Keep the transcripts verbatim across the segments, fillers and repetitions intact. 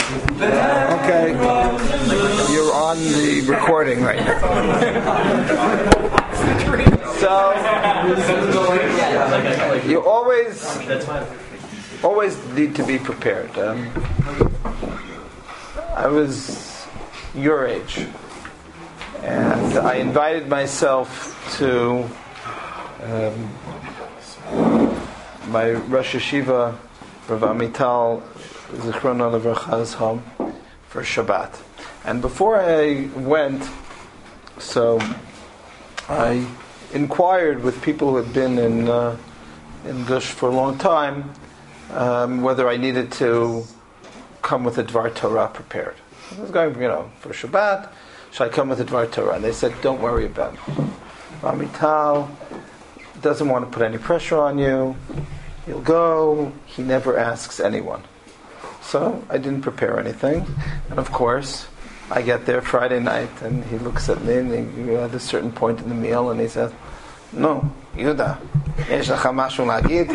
Okay, you're on the recording right now. So you always, always need to be prepared. Um, I was your age, and I invited myself to um, my Rosh Yeshiva, Rav Amital Zichrono Levracha's home for Shabbat. And before I went, so I inquired with people who had been in uh, in Gush for a long time um, whether I needed to come with a Dvar Torah prepared. I was going, you know, for Shabbat. Should I come with a Dvar Torah? And they said, "Don't worry about it. Amital doesn't want to put any pressure on you. He'll go. He never asks anyone." So I didn't prepare anything, and of course, I get there Friday night, and he looks at me, and he, at a certain point in the meal, and he says, "No, Yehuda, yesh lecha mashu lagid?"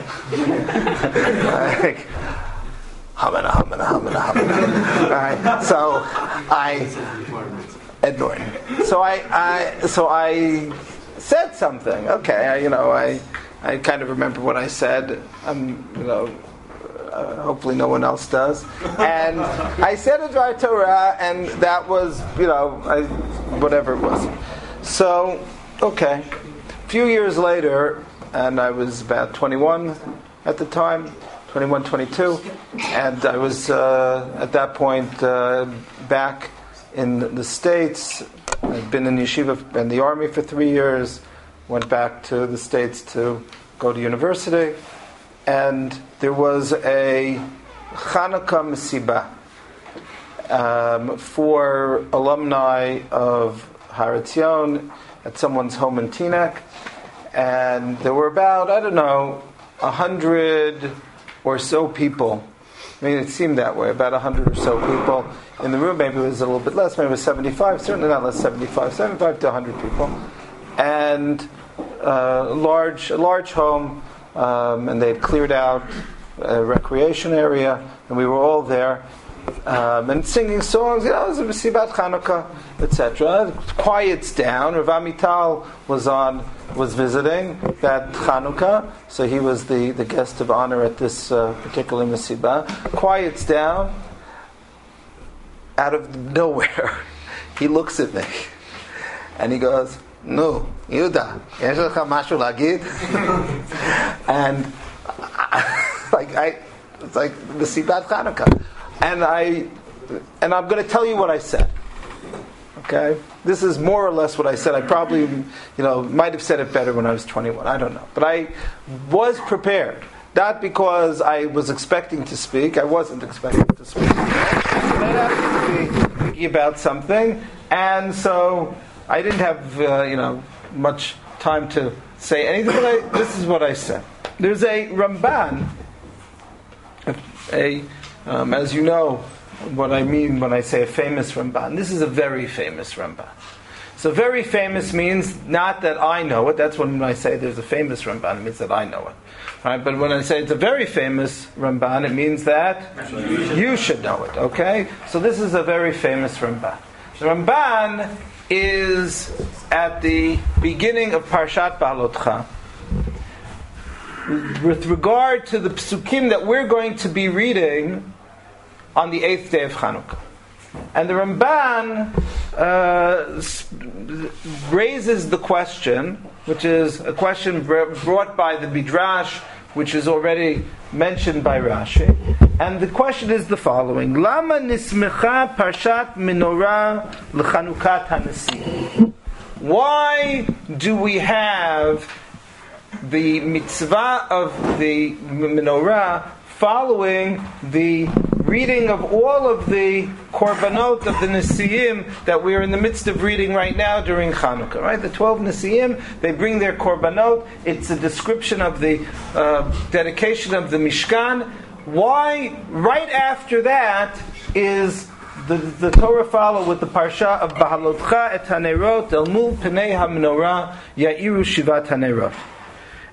Like, hamana, hamana, hamana, hamana. All right, so I ignored. So I, I, so I said something. Okay, I, you know, I, I kind of remember what I said. I'm, you know. Uh, hopefully no one else does. And I said a Dvar Torah, and that was, you know, I, whatever it was. So, okay. A few years later, and I was about twenty-one at the time, twenty-one, twenty-two, and I was, uh, at that point, uh, back in the States. I'd been in yeshiva and the army for three years, went back to the States to go to university. And there was a Chanukah Mesiba um, for alumni of Har Etzion at someone's home in Teaneck. And there were about, I don't know, a hundred or so people. I mean, it seemed that way, about a hundred or so people in the room. Maybe it was a little bit less, maybe it was seventy-five, certainly not less, seventy-five, seventy-five to a hundred people. And uh, large, a large home. Um, and they had cleared out a recreation area, and we were all there, um, and singing songs, you know, it was a Mesibat Chanukah, et cetera. Quiets down. Rav Amital was on, was visiting that Chanukah, so he was the, the guest of honor at this uh, particular Mesiba. Quiets down. Out of nowhere, he looks at me, and he goes, "No, Yehuda, yesh lecha mashu lagid?" And I, like I, it's like the Mesibat Chanukah, and I, and I'm going to tell you what I said. Okay, this is more or less what I said. I probably, you know, might have said it better when I was twenty-one. I don't know, but I was prepared. Not because I was expecting to speak. I wasn't expecting to speak. But I had to be thinking about something, and so I didn't have, uh, you know, much time to say anything, but I, this is what I said. There's a Ramban, a, um, as you know, what I mean when I say a famous Ramban. This is a very famous Ramban. So very famous means not that I know it. That's when I say there's a famous Ramban, it means that I know it. Right? But when I say it's a very famous Ramban, it means that you should know it. Okay? So this is a very famous Ramban. The Ramban is at the beginning of Parshat Baalotcha with regard to the psukim that we're going to be reading on the eighth day of Chanukah. And the Ramban uh, raises the question, which is a question brought by the Midrash, which is already mentioned by Rashi. And the question is the following: Lama nismecha parshat menorah l'chanukat hanesi? Why do we have the mitzvah of the menorah following the reading of all of the korbanot of the Nesiim that we are in the midst of reading right now during Chanukah? Right, the twelve Nesiim, they bring their korbanot. It's a description of the uh, dedication of the Mishkan. Why, right after that, is the, the Torah follow with the parsha of Bahalotcha et hanerot el mul penei hamenorah ya'iru shivat hanerot?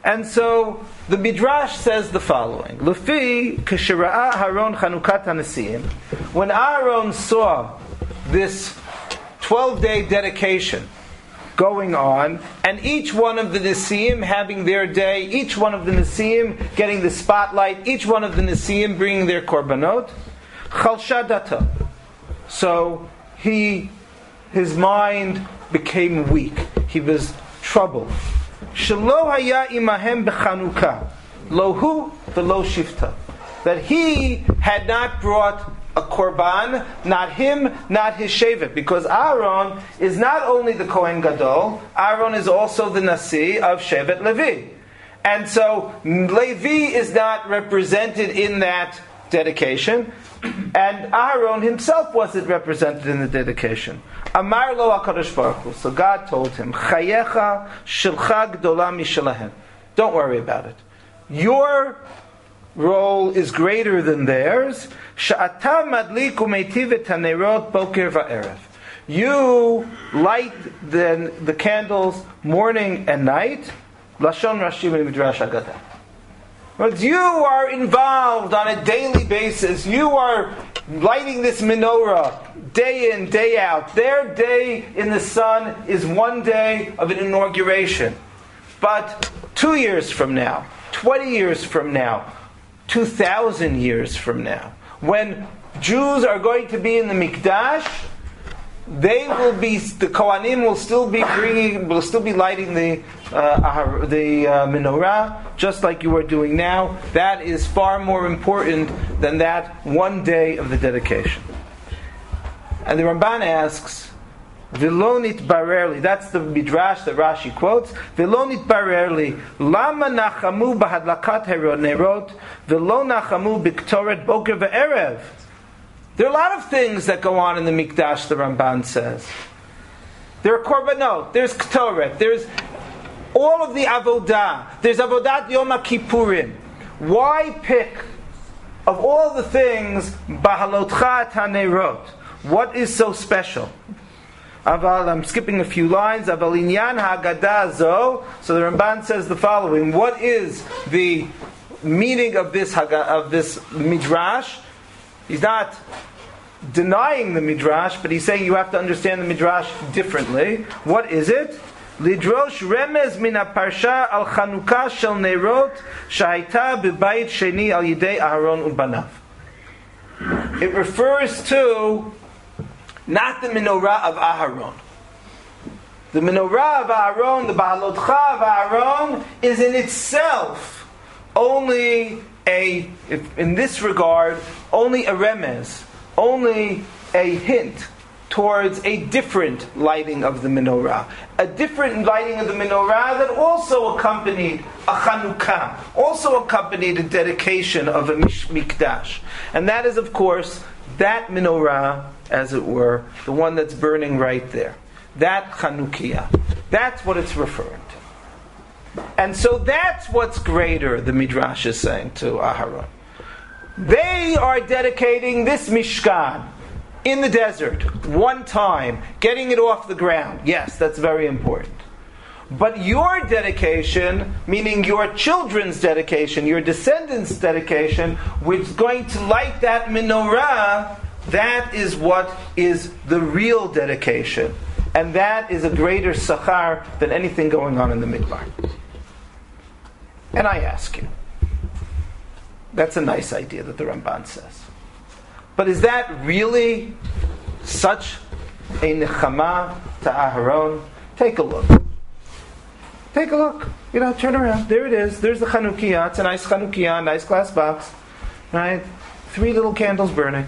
And so the Midrash says the following: Lefi k'shira'a Haron Chanukat HaNesiim. When Aaron saw this twelve-day dedication going on, and each one of the Nesiim having their day, each one of the Nesiim getting the spotlight, each one of the Nesiim bringing their korbanot, chalsha data. So he, his mind became weak. He was troubled. Shelo haya imahem b'Chanukah, lo hu v'lo shifta. That he had not brought a korban, not him, not his shevet, because Aaron is not only the Kohen Gadol, Aaron is also the Nasi of Shevet Levi. And so Levi is not represented in that dedication, and Aaron himself wasn't represented in the dedication. Amar lo HaKadosh Baruch Hu. So God told him, Chayecha shilcha gdola mishalahem. Don't worry about it. Your role is greater than theirs. Sha'ata madlik umeitiv et hanerot boker va'erev. You light the, the candles morning and night. Lashon Rashi Midrash Haggadah. But you are involved on a daily basis. You are lighting this menorah day in, day out. Their day in the sun is one day of an inauguration. But two years from now, twenty years from now, two thousand years from now, when Jews are going to be in the Mikdash, they will be, the Kohanim will still be bringing, will still be lighting the uh, the uh, menorah, just like you are doing now. That is far more important than that one day of the dedication. And the Ramban asks, Vilonit barerli. That's the midrash that Rashi quotes. Vilonit barerli. Lama nachamu bahadlakat nerot. Velo nachamu biktoret boker ve'erev. There are a lot of things that go on in the Mikdash, the Ramban says. There are korbanot, there's ktoret, there's all of the avodah, there's avodat Yom Kippurim. Why pick, of all the things, bahalotcha tanerot? What is so special? Aval, I'm skipping a few lines. Aval inyan haggadah zo. So the Ramban says the following: what is the meaning of this of this midrash? He's not denying the midrash, but he's saying you have to understand the midrash differently. What is it? Lidrosh remez min parsha al Chanukah shel nerot shahayta b'bayit sheni al yidei Aharon ubanav. It refers to not the menorah of Aharon. The menorah of Aharon, the bahalotcha of Aharon, is in itself only a, if in this regard, only a remez, only a hint towards a different lighting of the menorah. A different lighting of the menorah that also accompanied a Chanukah, also accompanied a dedication of a mikdash. And that is, of course, that menorah, as it were, the one that's burning right there. That Chanukiah. That's what it's referring to. And so that's what's greater, the Midrash is saying to Aharon. They are dedicating this Mishkan in the desert, one time, getting it off the ground. Yes, that's very important. But your dedication, meaning your children's dedication, your descendants' dedication, which is going to light that menorah, that is what is the real dedication. And that is a greater sachar than anything going on in the midbar. And I ask you, that's a nice idea that the Ramban says. But is that really such a nechama to Aharon? Take a look. Take a look. You know, turn around. There it is. There's the Chanukiah. It's a nice Chanukiah, nice glass box. Right? Three little candles burning.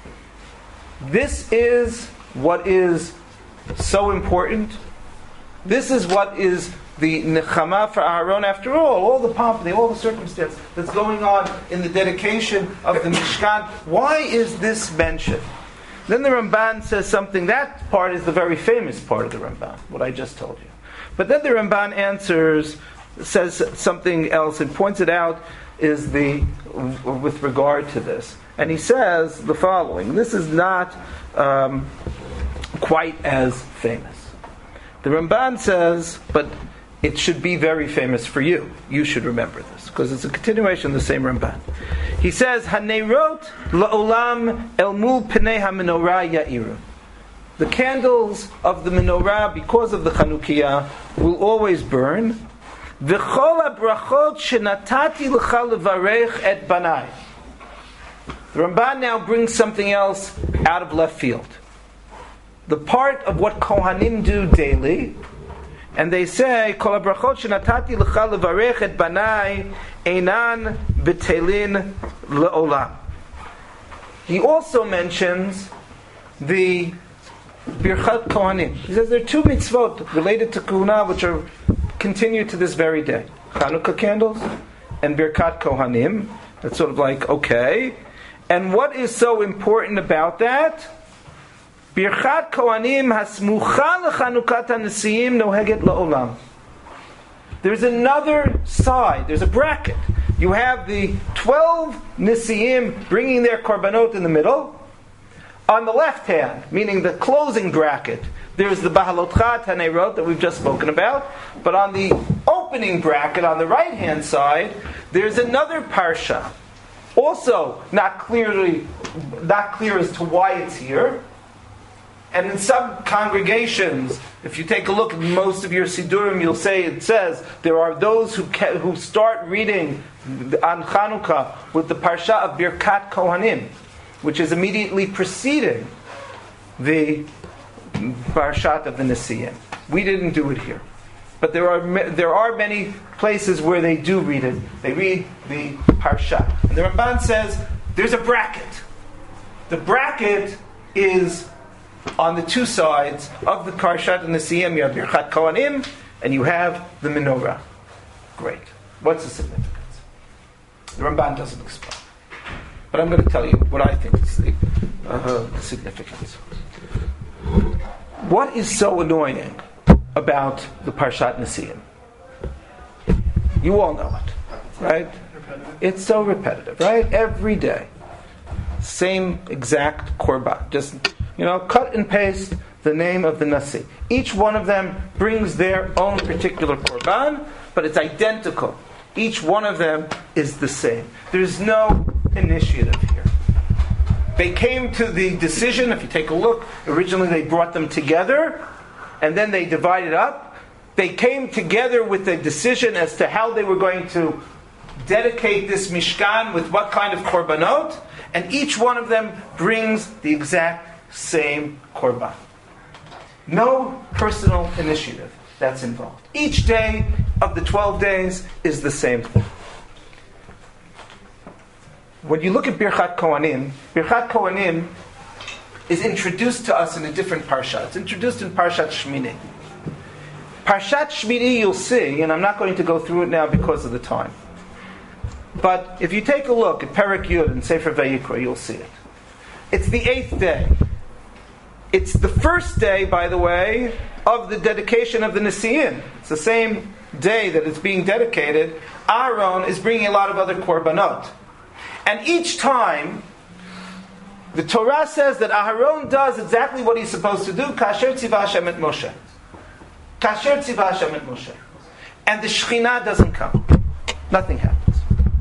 This is what is so important. This is what is the nechama for Aharon. After all, all the pomp, all the circumstance that's going on in the dedication of the Mishkan. Why is this mentioned? Then the Ramban says something. That part is the very famous part of the Ramban, what I just told you. But then the Ramban answers, says something else, and points it out is the with regard to this. And he says the following. This is not um, quite as famous. The Ramban says, but it should be very famous for you. You should remember this, because it's a continuation of the same Ramban. He says, Haneirot la'olam el mul pnei ha-menorah ya'iru. The candles of the menorah, because of the Chanukiah, will always burn. V'chol habrachot shenatati l'cha levarech et banai. The Ramban now brings something else out of left field. The part of what Kohanim do daily, and they say, Kol habrachot shenatati l'cha levarech et banai einan b'telin le'olam. He also mentions the Birchat Kohanim. He says there are two mitzvot related to Kahuna which are continue to this very day. Chanukah candles and Birkat Kohanim. That's sort of like, okay. And what is so important about that? Birchat Kohanim hasmucha lechanukat hanesiim noheget la'olam. There's another side. There's a bracket. You have the twelve Nesiim bringing their korbanot in the middle. On the left hand, meaning the closing bracket, there's the Bahalotcha Taneirot that we've just spoken about. But on the opening bracket, on the right hand side, there's another parsha. Also not clearly, not clear as to why it's here. And in some congregations, if you take a look at most of your Sidurim, you'll say it says there are those who ca- who start reading on Chanukah with the parsha of Birkat Kohanim, which is immediately preceding the parshat of the Nesiim. We didn't do it here, but there are there are many places where they do read it. They read the parsha, and the Ramban says there's a bracket. The bracket is on the two sides of the parshat and the Nesiim. You have Birchat Kohanim, and you have the menorah. Great. What's the significance? The Ramban doesn't explain. But I'm going to tell you what I think is the uh, significance. What is so annoying about the Parshat Nesiim? You all know it, right? It's so repetitive, right? Every day. Same exact korban. Just, you know, cut and paste the name of the Nasi. Each one of them brings their own particular korban, but it's identical. Each one of them is the same. There's no initiative here. They came to the decision, if you take a look, originally they brought them together, and then they divided up. They came together with a decision as to how they were going to dedicate this Mishkan with what kind of korbanot, and each one of them brings the exact same korban. No personal initiative that's involved. Each day of the twelve days is the same thing. When you look at Birchat Kohanim, Birchat Kohanim is introduced to us in a different parsha. It's introduced in Parshat Shmini. Parshat Shmini, you'll see, and I'm not going to go through it now because of the time. But if you take a look at Perek Yud and Sefer Vayikra, you'll see it. It's the eighth day. It's the first day, by the way, of the dedication of the Nesiim. It's the same day that it's being dedicated. Aaron is bringing a lot of other korbanot. And each time, the Torah says that Aharon does exactly what he's supposed to do. Kasher tzivah Hashem et Moshe. Kasher tzivah Hashem et Moshe. And the Shekhinah doesn't come. Nothing happens.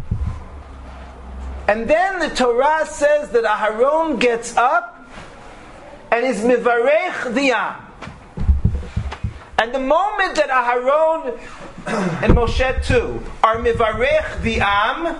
And then the Torah says that Aharon gets up and is mivarech the Am. And the moment that Aharon and Moshe too are mivarech the Am,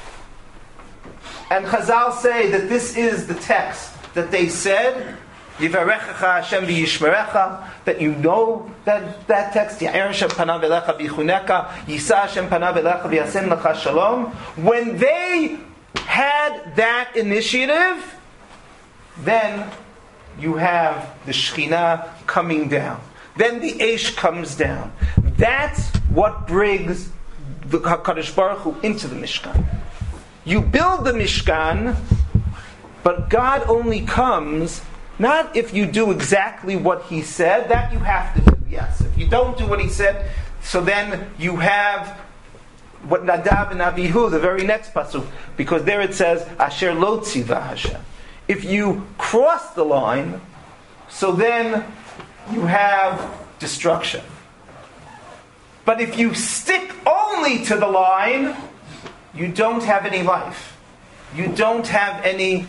and Chazal say that this is the text that they said, Yivarechecha Hashem v'yishmerecha, that you know that, that text, Ya'er Hashem panav elecha v'yichuneka, Yisa Hashem panav elecha v'yasen lecha shalom. When they had that initiative, then you have the Shekhinah coming down. Then the Eish comes down. That's what brings the HaKadosh Baruch Hu into the Mishkan. You build the Mishkan, but God only comes not if you do exactly what He said. That you have to do, yes. If you don't do what He said, so then you have what Nadav and Avihu, the very next pasuk, because there it says, Asher lo tziva Hashem. If you cross the line, so then you have destruction. But if you stick only to the line, you don't have any life. You don't have any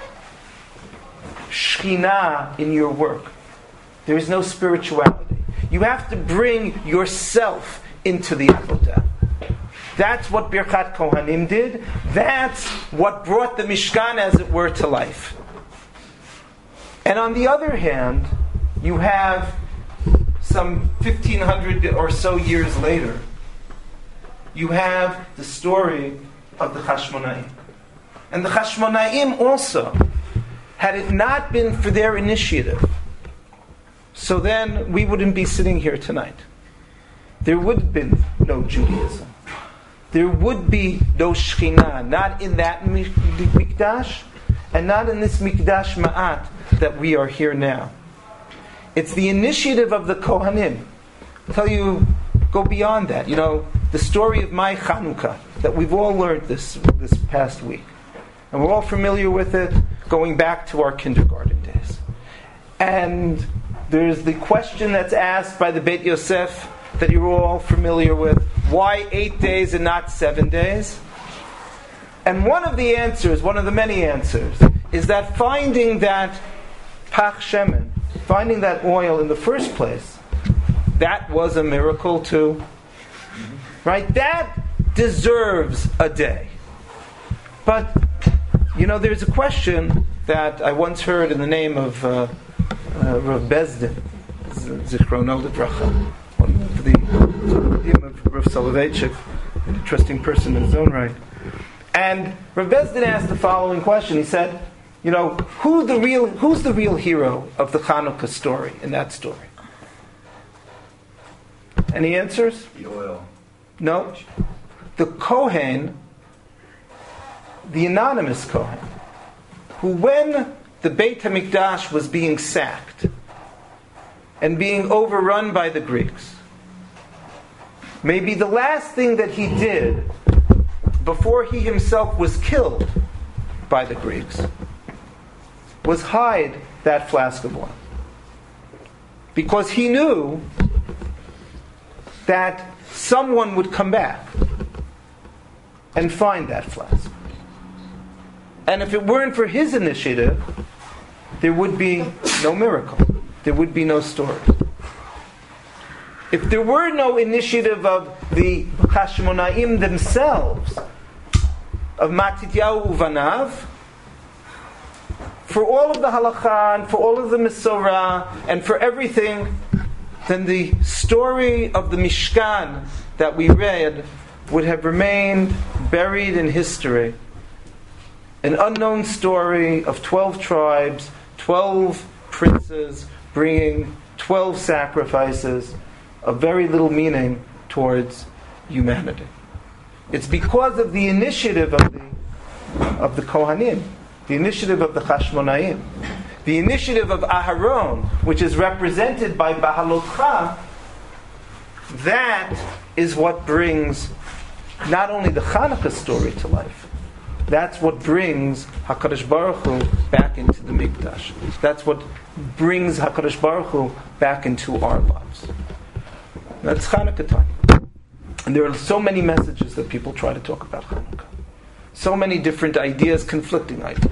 Shekhinah in your work. There is no spirituality. You have to bring yourself into the avodah. That's what Birkat Kohanim did. That's what brought the Mishkan, as it were, to life. And on the other hand, you have some fifteen hundred or so years later, you have the story of the Chashmonaim. And the Chashmonaim also, had it not been for their initiative, so then we wouldn't be sitting here tonight. There would have been no Judaism. There would be no Shekhinah, not in that Mikdash, and not in this Mikdash Ma'at that we are here now. It's the initiative of the Kohanim. I'll tell you, go beyond that. You know, the story of my Chanukah, that we've all learned this this past week. And we're all familiar with it, going back to our kindergarten days. And there's the question that's asked by the Beit Yosef that you're all familiar with. Why eight days and not seven days? And one of the answers, one of the many answers, is that finding that Pach Shemen, finding that oil in the first place, that was a miracle too. Right? That deserves a day. But, you know, there's a question that I once heard in the name of uh, uh, Rav Bezdin, Zichrono Libracha, for the name of Rav Soloveitchik, an interesting person in his own right. And Rav Bezdin asked the following question. He said, you know, who the real, who's the real hero of the Chanukah story, in that story? Any answers? The oil. No. The Kohen, the anonymous Kohen, who when the Beit HaMikdash was being sacked and being overrun by the Greeks, maybe the last thing that he did before he himself was killed by the Greeks was hide that flask of oil. Because he knew that someone would come back and find that flask. And if it weren't for his initiative, there would be no miracle. There would be no story. If there were no initiative of the Chashmonaim themselves, of Matityahu Uvanav, for all of the halakha, and for all of the Mesorah, and for everything, then the story of the Mishkan that we read would have remained buried in history. An unknown story of twelve tribes, twelve princes bringing twelve sacrifices, of very little meaning towards humanity. It's because of the initiative of the of the Kohanim, the initiative of the Chashmonaim, the initiative of Aharon, which is represented by Bahalotcha, that is what brings not only the Chanukah story to life, that's what brings HaKadosh Baruch Hu back into the Mikdash. That's what brings HaKadosh Baruch Hu back into our lives. That's Chanukah time. And there are so many messages that people try to talk about Chanukah. So many different ideas, conflicting ideas.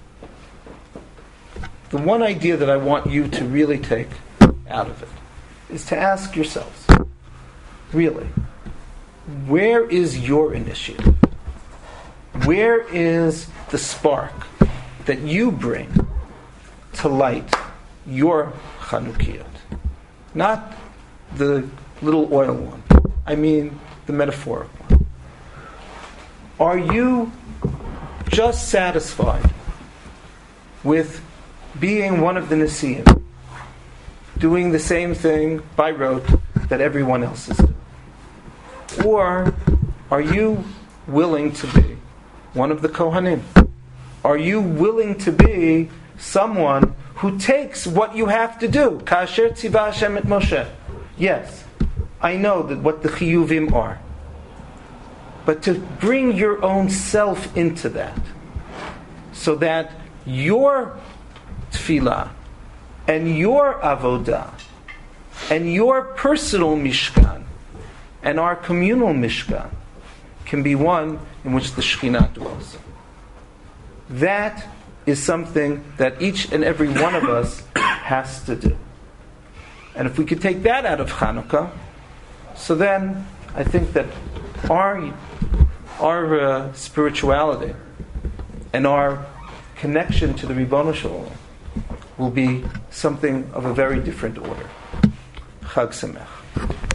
The one idea that I want you to really take out of it is to ask yourselves, really, where is your initiative? Where is the spark that you bring to light your Chanukiot? Not the little oil one. I mean the metaphoric one. Are you just satisfied with being one of the Nesiim, doing the same thing by rote that everyone else is doing? Or are you willing to be one of the Kohanim? Are you willing to be someone who takes what you have to do? Kasher tzivah Hashem et Moshe. Yes, I know that what the chiyuvim are. But to bring your own self into that, so that your tefillah and your avodah and your personal mishkan And our communal Mishkan can be one in which the Shekhinah dwells. That is something that each and every one of us has to do. And if we could take that out of Hanukkah, so then I think that our, our uh, spirituality and our connection to the Ribono Shel Olam will be something of a very different order. Chag Sameach.